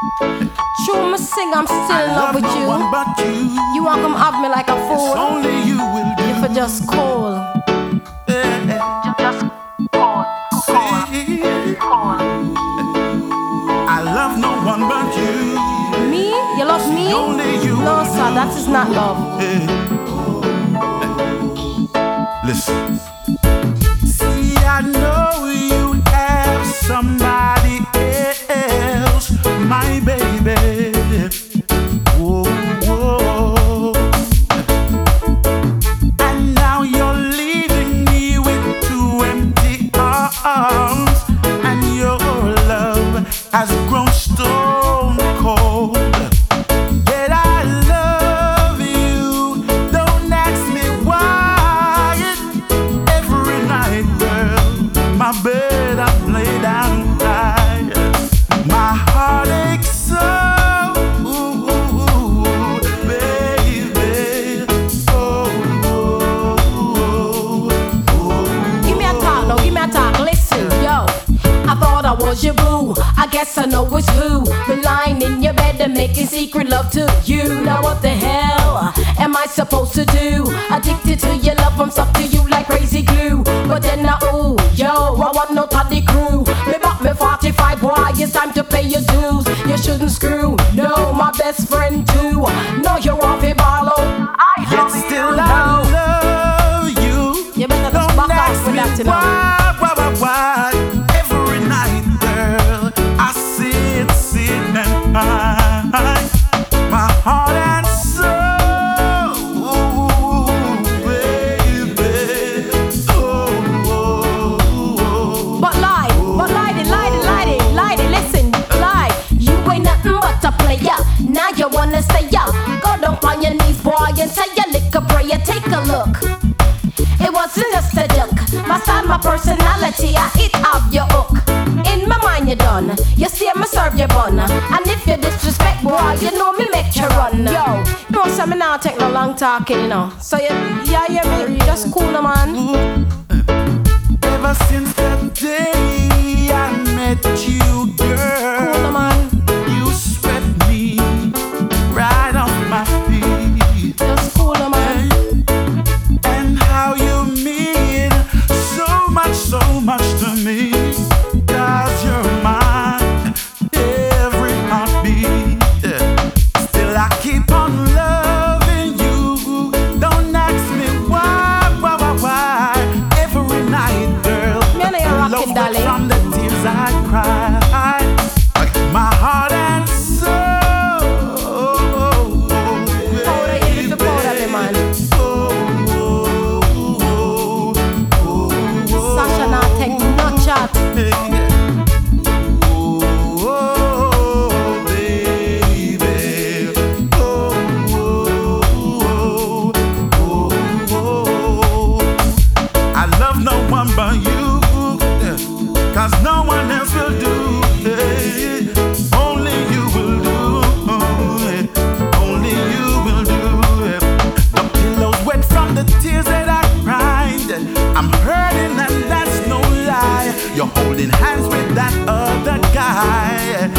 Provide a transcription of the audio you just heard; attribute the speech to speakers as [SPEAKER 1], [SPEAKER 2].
[SPEAKER 1] True, me sing, I'm still in love with
[SPEAKER 2] no
[SPEAKER 1] you.
[SPEAKER 2] one but you.
[SPEAKER 1] You want come have me like a fool?
[SPEAKER 2] It's only you will do.
[SPEAKER 1] If I just call.
[SPEAKER 2] Just call. I love no one but you.
[SPEAKER 1] Me? You love me?
[SPEAKER 2] Only you.
[SPEAKER 1] No, sir, that is not love.
[SPEAKER 2] Listen. See, I know you have somebody else, my baby. Whoa, whoa. And now you're leaving me with two empty arms, and your love has grown stone cold. Yet I love you. Don't ask me why. Every night, girl, my bed I lay down and cry. My heart aches so, baby.
[SPEAKER 1] Give me a talk, no, give me a talk. Listen, yo. I thought I was your boo. I guess I know it's who. Been lying in your bed and making secret love to you. Now what the hell am I supposed to do? Addicted to your love, I'm stuck to you like crazy glue. But then ooh, yo, I want no toddy crew. Me back me 45, boy, it's time to pay your dues. You shouldn't screw, no, my best friend too. No, you're off a barlow.
[SPEAKER 2] Yet still I love you.
[SPEAKER 1] You better just back off with that, you know.
[SPEAKER 2] Why? Every night, girl, I sit and cry. My heart and soul, baby.
[SPEAKER 1] But lie, listen, lie. You ain't nothing but a player. Now you wanna stay up. Go down on your knees, boy, and say your liquor prayer. Take a look. It wasn't just a joke. My style, my personality, I hit off your hook. In my mind, you done. You see me serve your bun. And if you disrespect, boy, you know me make you run. Yo, you know, so me now take no long talking, you know. So yeah, me just cool, man.
[SPEAKER 2] Ever since that day I met you, girl,
[SPEAKER 1] Cool, man.
[SPEAKER 2] you swept me right off my feet.
[SPEAKER 1] Just cool, man.
[SPEAKER 2] And how you mean so much to me. 'Cause you're mine, every heartbeat. Still I keep on loving you. Don't ask me why. Every night, girl,
[SPEAKER 1] Me and you rockin',
[SPEAKER 2] love
[SPEAKER 1] darling.
[SPEAKER 2] from the tears I cry. My heart and soul.
[SPEAKER 1] Powder, you need to powder me, man. Sasha now take no chat.
[SPEAKER 2] I love no one but you, 'cause no one else will do. Only you will do. Only you will do. The pillow's wet from the tears that I cried. I'm hurting and that's no lie. You're holding hands with that other guy.